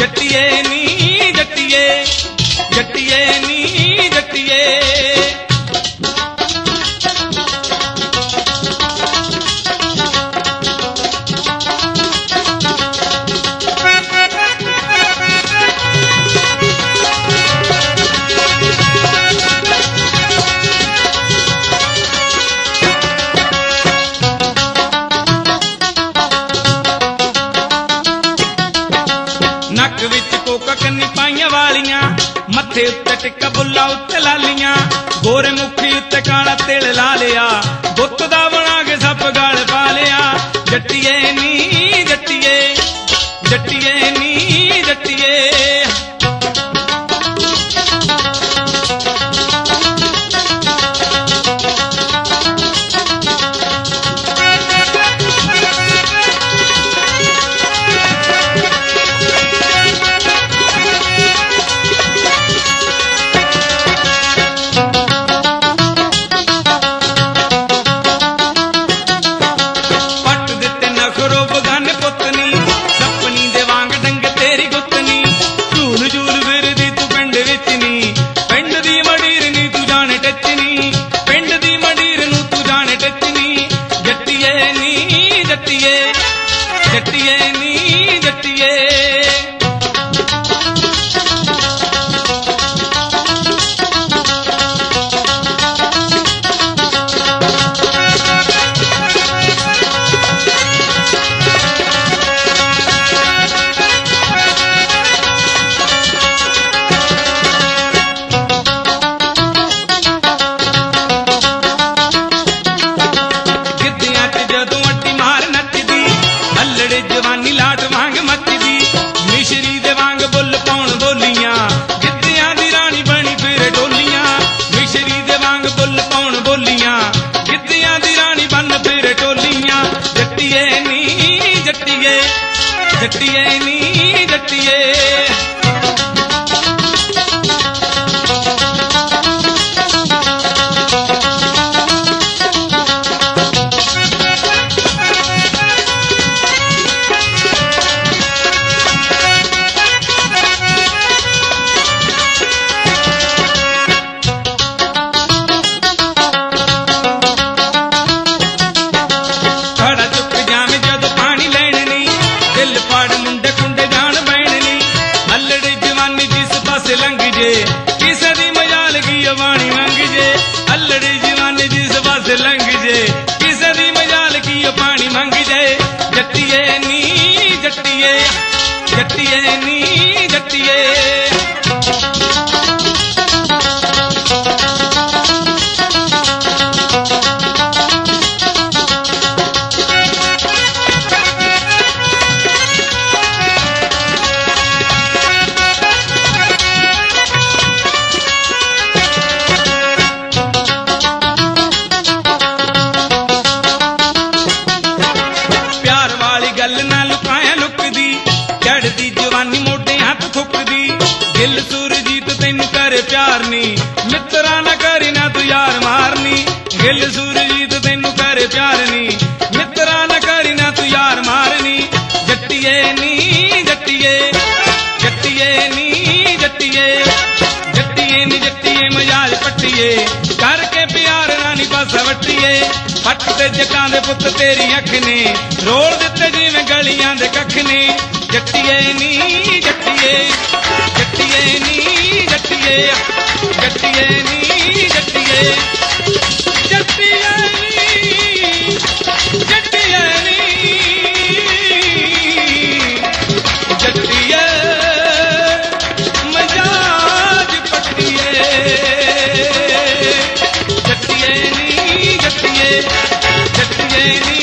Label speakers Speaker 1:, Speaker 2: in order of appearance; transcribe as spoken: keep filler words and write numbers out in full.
Speaker 1: जट्टिए नी जट्टिए जट्टिए नी जट्टिए नक विच कोका कन्नी पाइया वालियां मथे उत्ते टिक्का बुल्ला उत्ते लालियां गोरे मुखी उत्ते काला तिल ला लिया बुत दा बना के सप गल पा लिया जट्टिए नी जट्टिए जट्टिए नी जट्टिए जट्टिए नी जट्टिए जवानी लाट वांग मचदी मिश्री दे वांग बुल पौन बोलियां गिद्धियां दी रानी बनी फिर डोलियां मिश्री दे वांग बुल पौन बोलियां गिद्धियां दी रानी बन फिर डोलियां जट्टिए नी जट्टिए जट्टिए नी जट्टिए किसे दी मजाल की पानी मंग जे अल्लड़ी जवानी जिस पास लंघ जे किसे दी मजाल की पानी मंग जे जट्टिए नी जट्टिए जट्टिए नी जट्टिए चढ़दी जवानी मोटे हाथ थुकदी दिल सूरजीत तेन करे प्यार नी मित्रा ना करी ना तू यार मारनी दिल सूरजीत तेन करे प्यार नी मित्रा ना करी ना तू यार मारनी जट्टिए नी जट्टिए जट्टिए नी जट्टिए जट्टिए नी जट्टिए मजाल पट्टिए करके प्यार रानी पासा वट्टिए फट ते जटां दे पुत तेरी अख ने रोल दिते जिवें गलियां दे कख ने जट्टिए नी जट्टिए जट्टिए नी जट्टिए जट्टिए नी जट्टिए जट्टिए नी जट्टिए नी जट्टिए मजाज पट्टिए जट्टिए नी जट्टिए जट्टिए नी